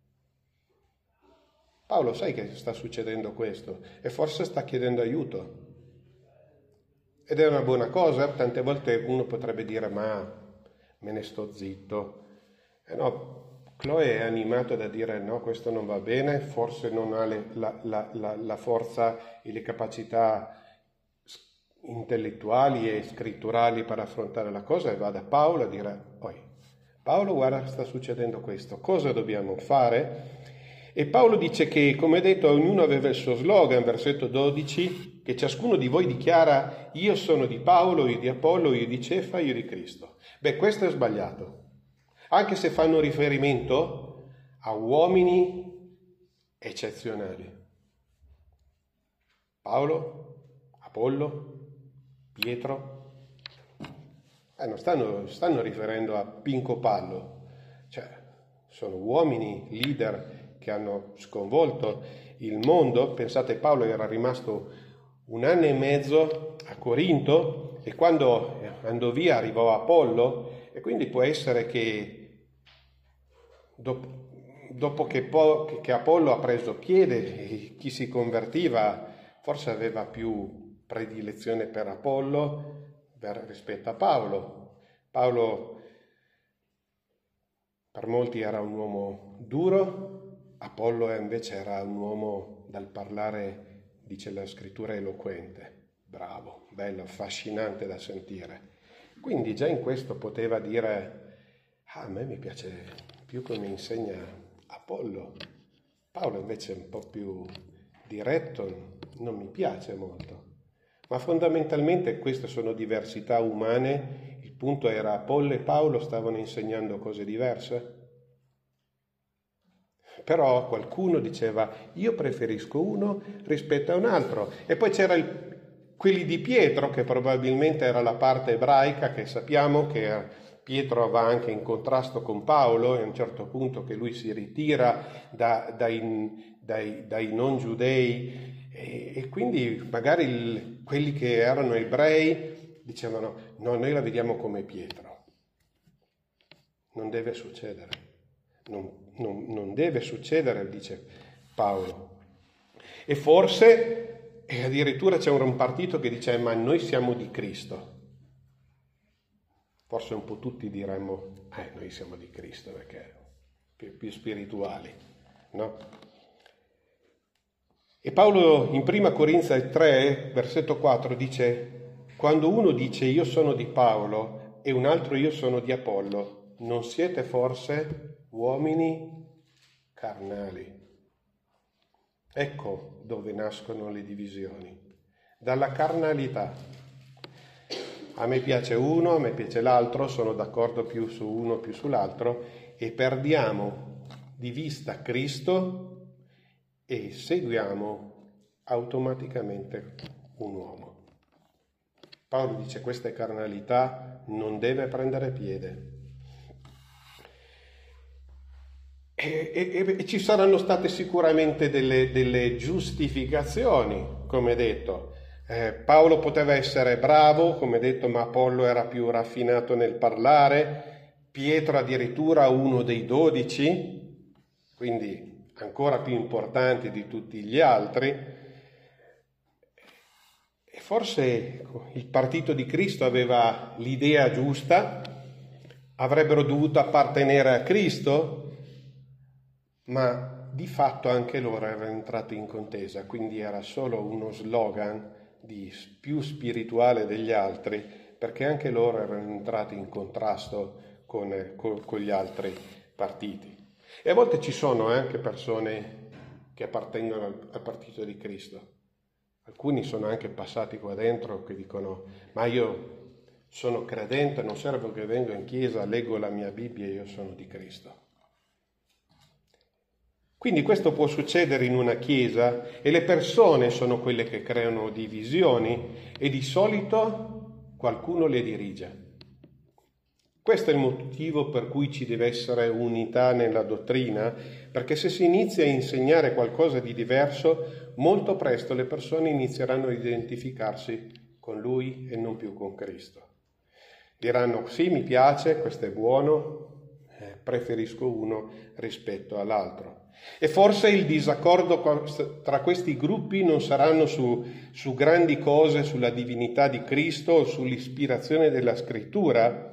Paolo, sai che sta succedendo questo? E forse sta chiedendo aiuto. Ed è una buona cosa. Tante volte uno potrebbe dire, ma me ne sto zitto. E no, Chloe è animato da dire, no, questo non va bene, forse non ha le, la, la, la, la forza e le capacità intellettuali e scritturali per affrontare la cosa, e va da Paolo a dire, poi, Paolo, guarda, sta succedendo questo, cosa dobbiamo fare? E Paolo dice che, come detto, ognuno aveva il suo slogan, versetto dodici, che ciascuno di voi dichiara, io sono di Paolo, io di Apollo, io di Cefa, io di Cristo. Beh, questo è sbagliato, anche se fanno riferimento a uomini eccezionali. Paolo, Apollo, Pietro, eh, non stanno, stanno riferendo a Pinco Pallo, cioè sono uomini, leader, che hanno sconvolto il mondo. Pensate, Paolo era rimasto un anno e mezzo a Corinto e quando andò via arrivò Apollo, e quindi può essere che dopo, dopo che, po- che Apollo ha preso piede e chi si convertiva forse aveva più predilezione per Apollo rispetto a Paolo. Paolo per molti era un uomo duro, Apollo invece era un uomo dal parlare, dice la scrittura, eloquente, bravo, bello, affascinante da sentire. Quindi già in questo poteva dire, ah, a me mi piace più come insegna Apollo. Paolo invece è un po' più diretto, non mi piace molto. Ma fondamentalmente queste sono diversità umane. Il punto era Apollo e Paolo stavano insegnando cose diverse. Però qualcuno diceva, io preferisco uno rispetto a un altro. E poi c'era il, quelli di Pietro, che probabilmente era la parte ebraica, che sappiamo che Pietro va anche in contrasto con Paolo, e a un certo punto che lui si ritira da, dai, dai, dai non giudei, e, e quindi magari il, quelli che erano ebrei dicevano, no, noi la vediamo come Pietro. Non deve succedere. Non, non, non deve succedere, dice Paolo. E forse, e addirittura c'è un partito che dice, ma noi siamo di Cristo. Forse un po' tutti diremmo, eh, noi siamo di Cristo perché più, più spirituali, no? E Paolo in prima Corinzi tre, versetto quattro, dice, quando uno dice io sono di Paolo e un altro io sono di Apollo, non siete forse uomini carnali? Ecco dove nascono le divisioni, dalla carnalità. A me piace uno, a me piace l'altro, sono d'accordo più su uno più sull'altro e perdiamo di vista Cristo e seguiamo automaticamente un uomo. Paolo dice questa carnalità non deve prendere piede. E, e, e ci saranno state sicuramente delle, delle giustificazioni, come detto. Eh, Paolo poteva essere bravo, come detto, ma Apollo era più raffinato nel parlare, Pietro addirittura uno dei dodici, quindi ancora più importante di tutti gli altri. E forse il partito di Cristo aveva l'idea giusta, avrebbero dovuto appartenere a Cristo, ma di fatto anche loro erano entrati in contesa, quindi era solo uno slogan di più spirituale degli altri, perché anche loro erano entrati in contrasto con, con, con gli altri partiti. E a volte ci sono anche persone che appartengono al, al partito di Cristo. Alcuni sono anche passati qua dentro che dicono: ma io sono credente, non serve che vengo in chiesa, leggo la mia Bibbia e io sono di Cristo. Quindi questo può succedere in una chiesa e le persone sono quelle che creano divisioni e di solito qualcuno le dirige. Questo è il motivo per cui ci deve essere unità nella dottrina, perché se si inizia a insegnare qualcosa di diverso, molto presto le persone inizieranno a identificarsi con Lui e non più con Cristo. Diranno: sì, mi piace, questo è buono, eh, preferisco uno rispetto all'altro. E forse il disaccordo tra questi gruppi non saranno su, su grandi cose, sulla divinità di Cristo o sull'ispirazione della Scrittura,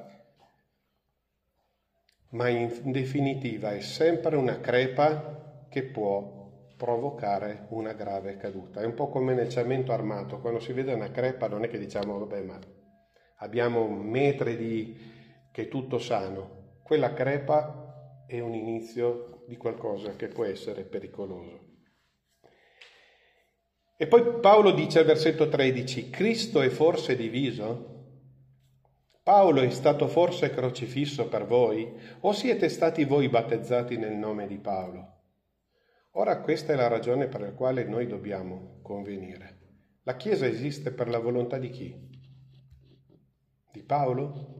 ma in definitiva è sempre una crepa che può provocare una grave caduta. È un po' come nel cemento armato: quando si vede una crepa non è che diciamo vabbè, ma abbiamo metri di che è tutto sano. Quella crepa è un inizio di qualcosa che può essere pericoloso. E poi Paolo dice al versetto tredici: Cristo è forse diviso? Paolo è stato forse crocifisso per voi? O siete stati voi battezzati nel nome di Paolo? Ora questa è la ragione per la quale noi dobbiamo convenire. La Chiesa esiste per la volontà di chi? Di Paolo?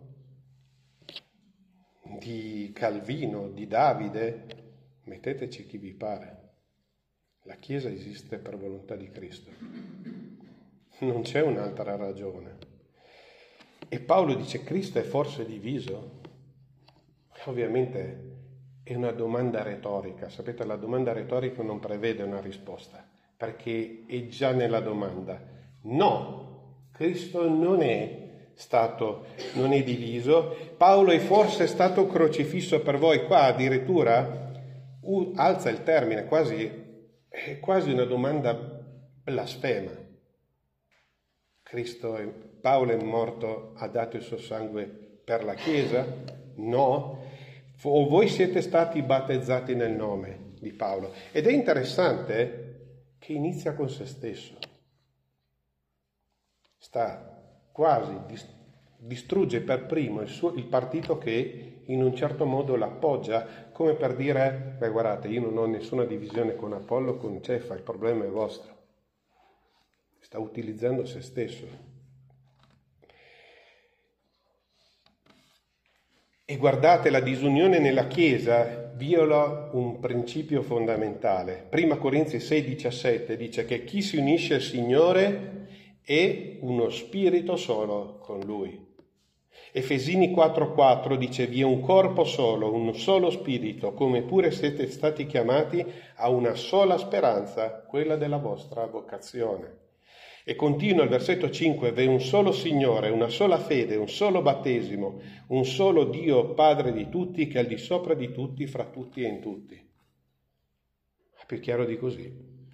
Di Calvino? Di Davide? Metteteci chi vi pare. La Chiesa esiste per volontà di Cristo. Non c'è un'altra ragione. E Paolo dice: Cristo è forse diviso? Ovviamente è una domanda retorica. Sapete, la domanda retorica non prevede una risposta, perché è già nella domanda. No, Cristo non è stato, non è diviso. Paolo è forse stato crocifisso per voi. Qua addirittura uh, alza il termine, quasi, è quasi una domanda blasfema. Cristo è, Paolo è morto, ha dato il suo sangue per la Chiesa? No. O voi siete stati battezzati nel nome di Paolo? Ed è interessante che inizia con se stesso. Sta quasi, distrugge per primo il, suo, il partito che in un certo modo l'appoggia, come per dire: beh, guardate, io non ho nessuna divisione con Apollo, con Cefa, il problema è vostro. Sta utilizzando se stesso. E guardate, la disunione nella Chiesa viola un principio fondamentale. Prima Corinzi sei diciassette dice che chi si unisce al Signore è uno spirito solo con Lui. Efesini quattro quattro dice: vi è un corpo solo, un solo spirito, come pure siete stati chiamati a una sola speranza, quella della vostra vocazione. E continua il versetto cinque: v'è un solo Signore, una sola fede, un solo battesimo, un solo Dio Padre di tutti, che è al di sopra di tutti, fra tutti e in tutti. È più chiaro di così.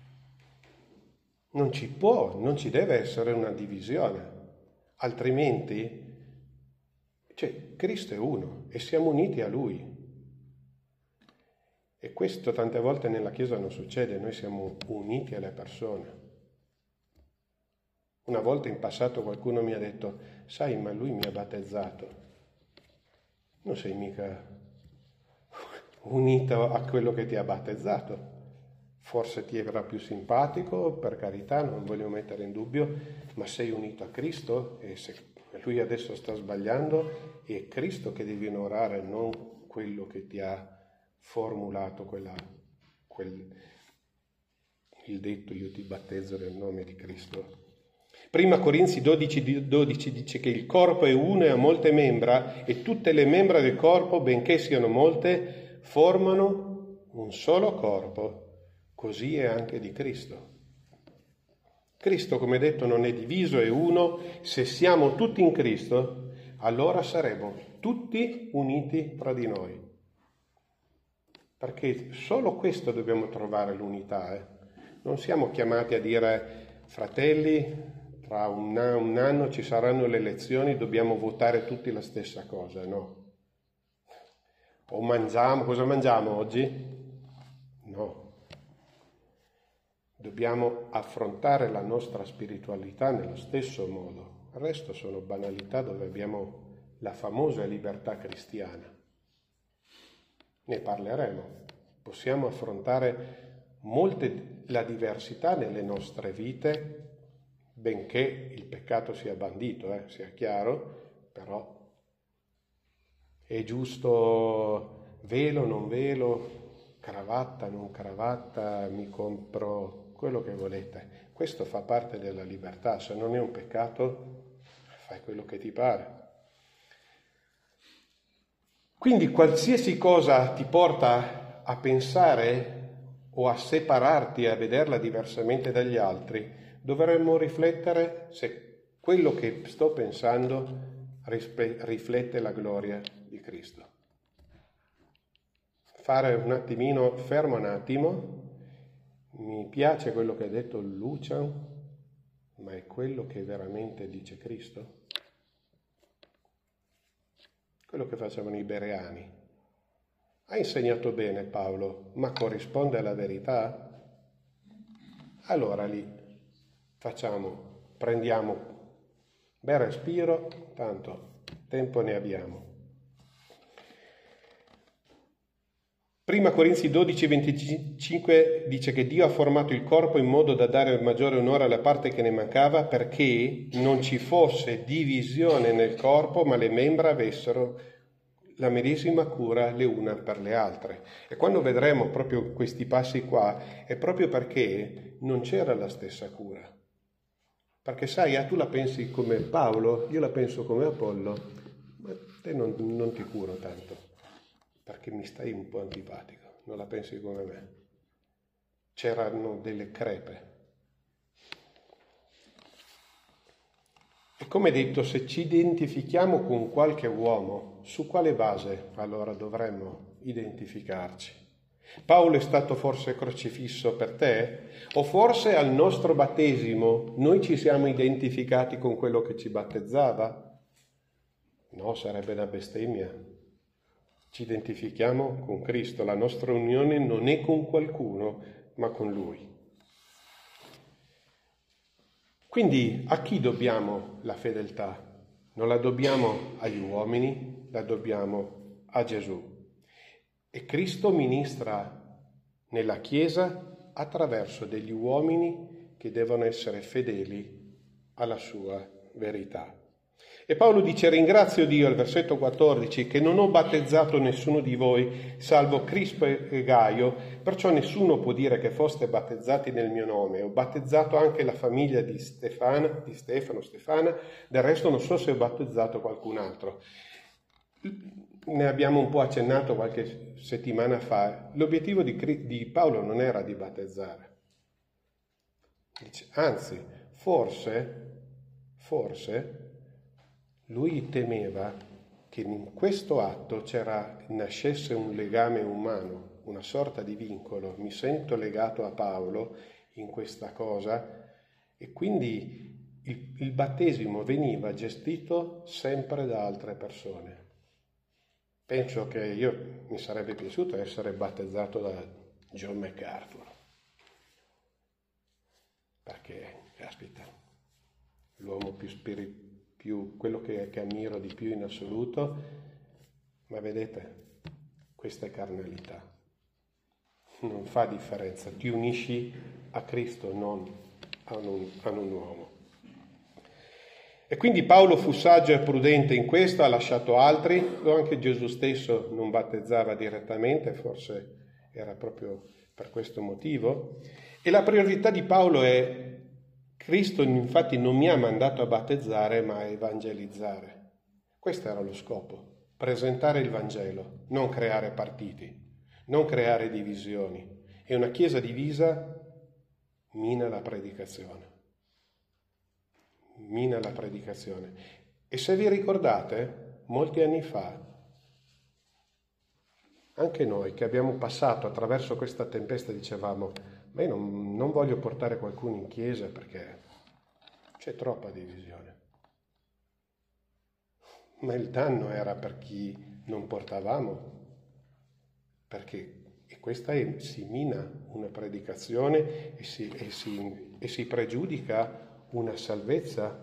Non ci può, non ci deve essere una divisione, altrimenti, cioè, Cristo è uno e siamo uniti a Lui. E questo tante volte nella Chiesa non succede, noi siamo uniti alle persone. Una volta in passato qualcuno mi ha detto: sai, ma lui mi ha battezzato. Non sei mica unito a quello che ti ha battezzato. Forse ti era più simpatico, per carità, non voglio mettere in dubbio, ma sei unito a Cristo e se lui adesso sta sbagliando è Cristo che devi onorare, non quello che ti ha formulato quella, quel, il detto: io ti battezzo nel nome di Cristo. Prima Corinzi dodici dodici dice che il corpo è uno e ha molte membra e tutte le membra del corpo, benché siano molte, formano un solo corpo. Così è anche di Cristo. Cristo, come detto, non è diviso, è uno. Se siamo tutti in Cristo, allora saremo tutti uniti tra di noi. Perché solo questo dobbiamo trovare l'unità. Eh? Non siamo chiamati a dire, fratelli, tra un, un anno ci saranno le elezioni, dobbiamo votare tutti la stessa cosa, no? O mangiamo, cosa mangiamo oggi? No. Dobbiamo affrontare la nostra spiritualità nello stesso modo. Il resto sono banalità dove abbiamo la famosa libertà cristiana. Ne parleremo. Possiamo affrontare molte la diversità nelle nostre vite, benché il peccato sia bandito, eh, sia chiaro, però è giusto velo, non velo, cravatta, non cravatta, mi compro quello che volete. Questo fa parte della libertà, se non è un peccato fai quello che ti pare. Quindi qualsiasi cosa ti porta a pensare o a separarti, a vederla diversamente dagli altri, dovremmo riflettere se quello che sto pensando riflette la gloria di Cristo. Fare un attimino, fermo un attimo, mi piace quello che ha detto Lucian, ma è quello che veramente dice Cristo? Quello che facevano i bereani. Ha insegnato bene Paolo, ma corrisponde alla verità? Allora lì facciamo, prendiamo bel respiro, tanto tempo ne abbiamo. Prima Corinzi dodici venticinque dice che Dio ha formato il corpo in modo da dare il maggiore onore alla parte che ne mancava, perché non ci fosse divisione nel corpo, ma le membra avessero la medesima cura le una per le altre. E quando vedremo proprio questi passi qua, è proprio perché non c'era la stessa cura. Perché sai, ah, tu la pensi come Paolo, io la penso come Apollo, ma te non, non ti curo tanto, perché mi stai un po' antipatico, non la pensi come me. C'erano delle crepe. E come detto, se ci identifichiamo con qualche uomo, su quale base allora dovremmo identificarci? Paolo è stato forse crocifisso per te? O forse al nostro battesimo noi ci siamo identificati con quello che ci battezzava? No, sarebbe una bestemmia. Ci identifichiamo con Cristo, la nostra unione non è con qualcuno, ma con Lui. Quindi a chi dobbiamo la fedeltà? Non la dobbiamo agli uomini, la dobbiamo a Gesù. E Cristo ministra nella Chiesa attraverso degli uomini che devono essere fedeli alla sua verità. E Paolo dice: ringrazio Dio, al versetto quattordici, che non ho battezzato nessuno di voi, salvo Crispo e Gaio, perciò nessuno può dire che foste battezzati nel mio nome. Ho battezzato anche la famiglia di Stefana, di Stefano, Stefana, del resto non so se ho battezzato qualcun altro. Ne abbiamo un po' accennato qualche settimana fa. L'obiettivo di, di Paolo non era di battezzare. Dice, anzi, forse, forse, lui temeva che in questo atto c'era, nascesse un legame umano, una sorta di vincolo. Mi sento legato a Paolo in questa cosa, e quindi il, il battesimo veniva gestito sempre da altre persone. Penso che io mi sarebbe piaciuto essere battezzato da John MacArthur, perché, caspita, l'uomo più spirituale, più quello che, che ammiro di più in assoluto, ma vedete, questa è carnalità, non fa differenza, ti unisci a Cristo, non a un, a un uomo. E quindi Paolo fu saggio e prudente in questo, ha lasciato altri, anche Gesù stesso non battezzava direttamente, forse era proprio per questo motivo. E la priorità di Paolo è Cristo infatti non mi ha mandato a battezzare ma a evangelizzare. Questo era lo scopo, presentare il Vangelo, non creare partiti, non creare divisioni. E una Chiesa divisa mina la predicazione. Mina la predicazione. E se vi ricordate, molti anni fa, anche noi che abbiamo passato attraverso questa tempesta dicevamo: ma io non, non voglio portare qualcuno in chiesa perché c'è troppa divisione. Ma il danno era per chi non portavamo, perché e questa è, si mina una predicazione e si, e, si, e si pregiudica una salvezza.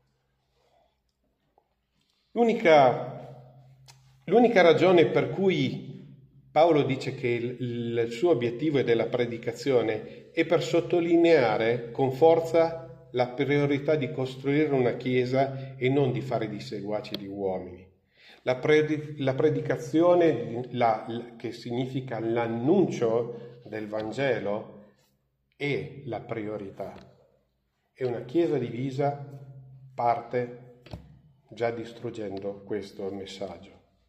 L'unica, l'unica ragione per cui Paolo dice che il, il suo obiettivo è della predicazione è per sottolineare con forza la priorità di costruire una chiesa e non di fare di seguaci di uomini. La, predi, la predicazione, la, la, che significa l'annuncio del Vangelo, è la priorità. E una chiesa divisa parte già distruggendo questo messaggio.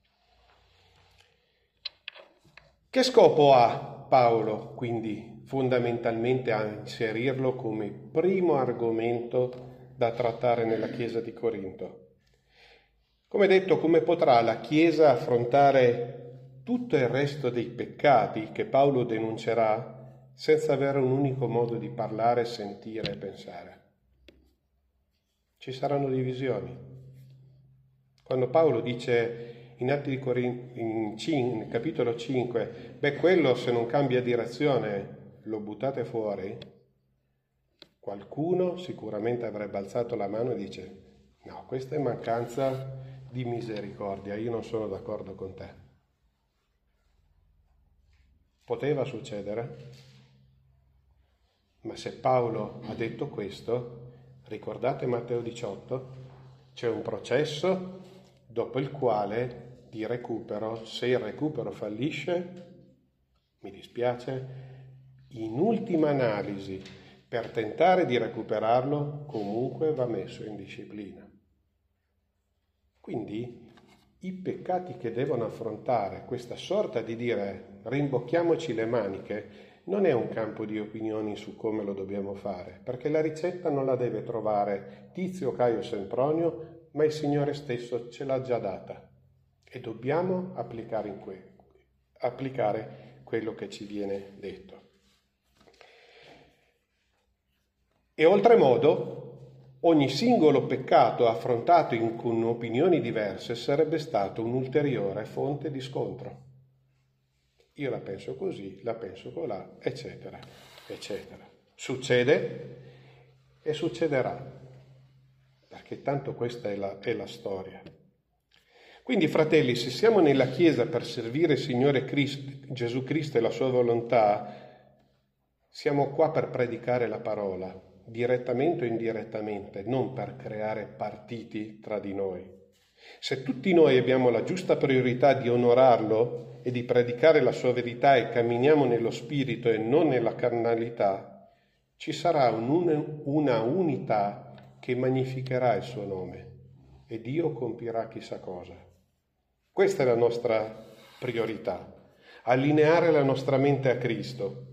Che scopo ha Paolo, quindi, fondamentalmente a inserirlo come primo argomento da trattare nella Chiesa di Corinto? Come detto, come potrà la Chiesa affrontare tutto il resto dei peccati che Paolo denuncerà senza avere un unico modo di parlare, sentire e pensare? Ci saranno divisioni. Quando Paolo dice in Atti di Corinto, in, in capitolo cinque, beh, quello se non cambia direzione lo buttate fuori, qualcuno sicuramente avrebbe alzato la mano e dice: no, questa è mancanza di misericordia, io non sono d'accordo con te. Poteva succedere, ma se Paolo ha detto questo, ricordate Matteo diciotto, c'è un processo dopo il quale di recupero, se il recupero fallisce, mi dispiace, in ultima analisi, per tentare di recuperarlo, comunque va messo in disciplina. Quindi i peccati che devono affrontare, questa sorta di dire rimbocchiamoci le maniche, non è un campo di opinioni su come lo dobbiamo fare, perché la ricetta non la deve trovare Tizio, Caio, Sempronio, ma il Signore stesso ce l'ha già data e dobbiamo applicare, in que- applicare quello che ci viene detto. E oltremodo, ogni singolo peccato affrontato in, con opinioni diverse sarebbe stato un'ulteriore fonte di scontro. Io la penso così, la penso colà, eccetera, eccetera. Succede e succederà, perché tanto questa è la, è la storia. Quindi, fratelli, se siamo nella Chiesa per servire il Signore Cristo, Gesù Cristo e la sua volontà, siamo qua per predicare la parola, direttamente o indirettamente, non per creare partiti tra di noi. Se tutti noi abbiamo la giusta priorità di onorarlo e di predicare la sua verità e camminiamo nello spirito e non nella carnalità, ci sarà un, una unità che magnificherà il suo nome e Dio compirà chissà cosa. Questa è la nostra priorità, allineare la nostra mente a Cristo.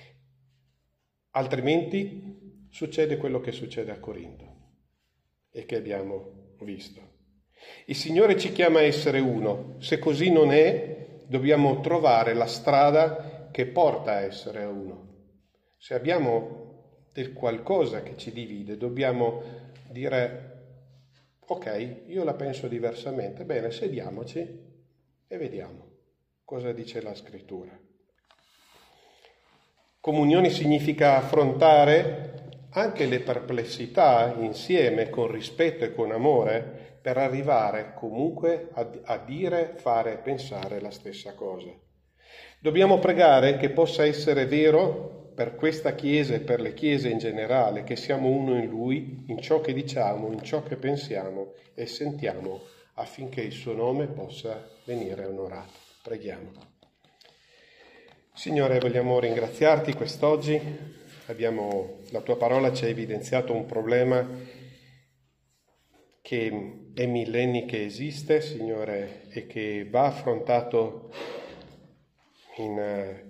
Altrimenti succede quello che succede a Corinto e che abbiamo visto. Il Signore ci chiama a essere uno. Se così non è, dobbiamo trovare la strada che porta a essere uno. Se abbiamo del qualcosa che ci divide, dobbiamo dire: ok, io la penso diversamente, bene, sediamoci e vediamo cosa dice la Scrittura. Comunione significa affrontare anche le perplessità insieme, con rispetto e con amore, per arrivare comunque a, a dire, fare e pensare la stessa cosa. Dobbiamo pregare che possa essere vero per questa Chiesa e per le Chiese in generale, che siamo uno in Lui, in ciò che diciamo, in ciò che pensiamo e sentiamo, affinché il suo nome possa venire onorato. Preghiamo. Signore, vogliamo ringraziarti quest'oggi abbiamo, la tua parola ci ha evidenziato un problema che è millenni che esiste, Signore, e che va affrontato in,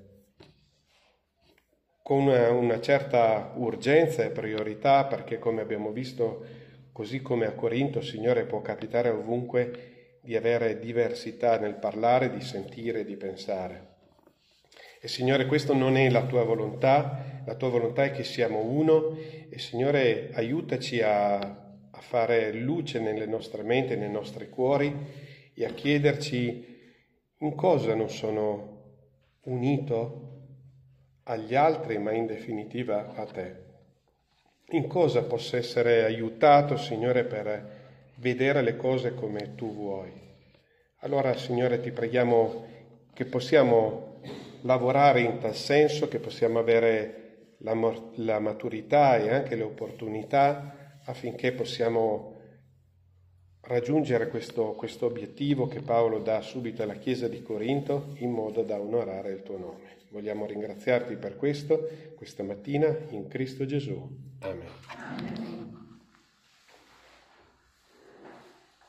con una, una certa urgenza e priorità, perché come abbiamo visto, così come a Corinto, Signore, può capitare ovunque di avere diversità nel parlare, di sentire, di pensare. E Signore, questo non è la tua volontà, la tua volontà è che siamo uno e Signore aiutaci a, a fare luce nelle nostre menti, nei nostri cuori e a chiederci in cosa non sono unito agli altri, ma in definitiva a te. In cosa posso essere aiutato, Signore, per vedere le cose come tu vuoi. Allora, Signore, ti preghiamo che possiamo lavorare in tal senso, che possiamo avere la, la maturità e anche le opportunità affinché possiamo raggiungere questo, questo obiettivo che Paolo dà subito alla Chiesa di Corinto in modo da onorare il tuo nome. Vogliamo ringraziarti per questo, questa mattina, in Cristo Gesù. Amen.